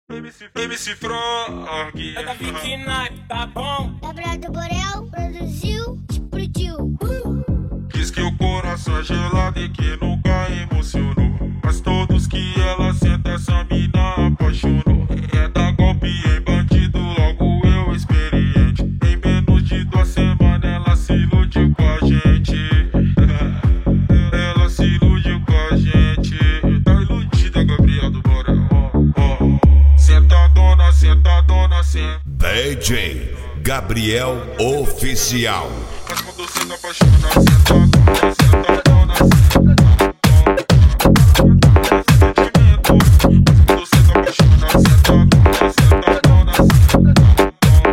MC Frog. Eu da Vicky Nike, tá bom? Gabriel do Borel produziu, explodiu. Diz que o coração é gelado e que nunca emocionou, mas todos que ela senta essa mina apaixonou. É dar golpe em bandido, logo eu experiente. Em menos de 2 semanas ela se iludiu com a gente. Ela se iludiu com a gente. Tá iludida, Gabriel do Borel. Sentadona, sentadona, senta. DJ Gabriel Oficial. Mas quando você tá apaixonado, sentadona, sentadona, sentadona. Quando você tá apaixonado, sentadona, sentadona, sentadona.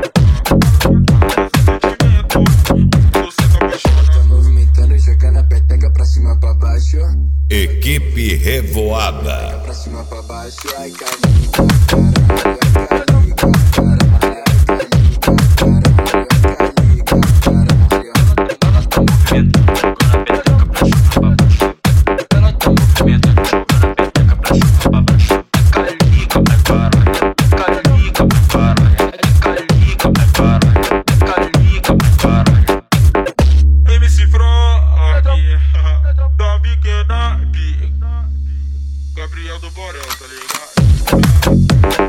Quando você tá apaixonado. Tá movimentando, jogando a peteca pra cima, pra baixo. Equipe Revoada. Pra cima, pra baixo. Ai, carinho, caralho. MC Frog, da pequena Gabriel do Borel, tá ligado?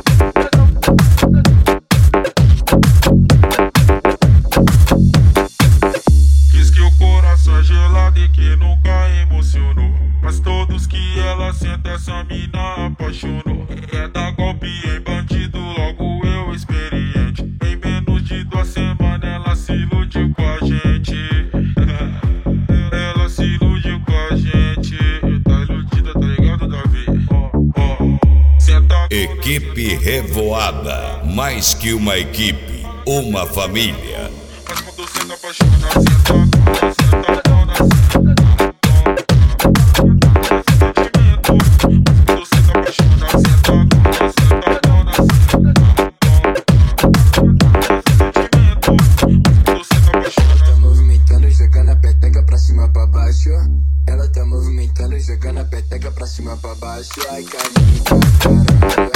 Diz que o coração é gelado e que nunca emocionou, mas todos que ela senta essa mina apaixonou. É dar golpe em bandido, logo eu experiente. Em menos de 2 semanas ela se iludiu com a gente. Ela se iludiu com a gente. Tá iludida, tá ligado, Davi? Senta. Equipe Revoada. Mais que uma equipe, uma família. Mas quando você tá apaixonado, sentadona, sentadona, sentadona. Quando você tá apaixonado, sentadona, sentadona, sentadona. Quando você tá apaixonado. Tá movimentando, jogando a peteca pra cima, pra baixo. Ela tá movimentando, jogando a peteca pra cima, pra baixo. Ai, carinho, caralho.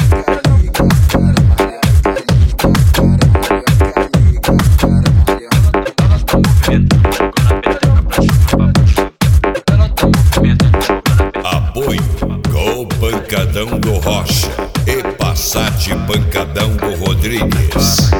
Apoio Gol Pancadão do Rocha e Passat Pancadão do Rodrigues.